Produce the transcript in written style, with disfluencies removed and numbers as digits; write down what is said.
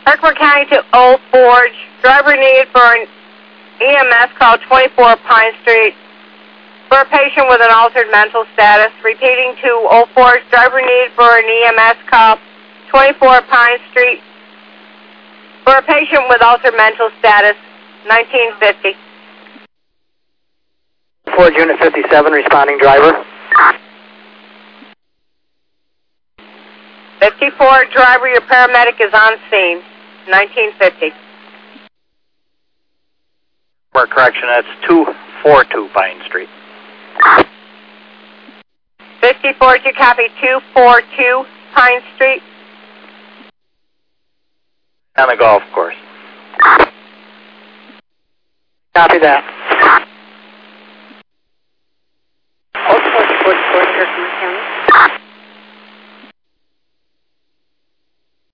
Herkimer County to Old Forge. Driver needed for an EMS call 24 Pine Street. For a patient with an altered mental status. Repeating to Old Forge. Driver needed for an EMS call 24 Pine Street. For a patient with altered mental status. 1950. Forge Unit 57, responding driver. 54, driver, your paramedic is on scene. 1950. For correction, that's 242 Pine Street. 54, do you copy 242 Pine Street? On the golf course. Copy that. Old Forge, Herkimer County.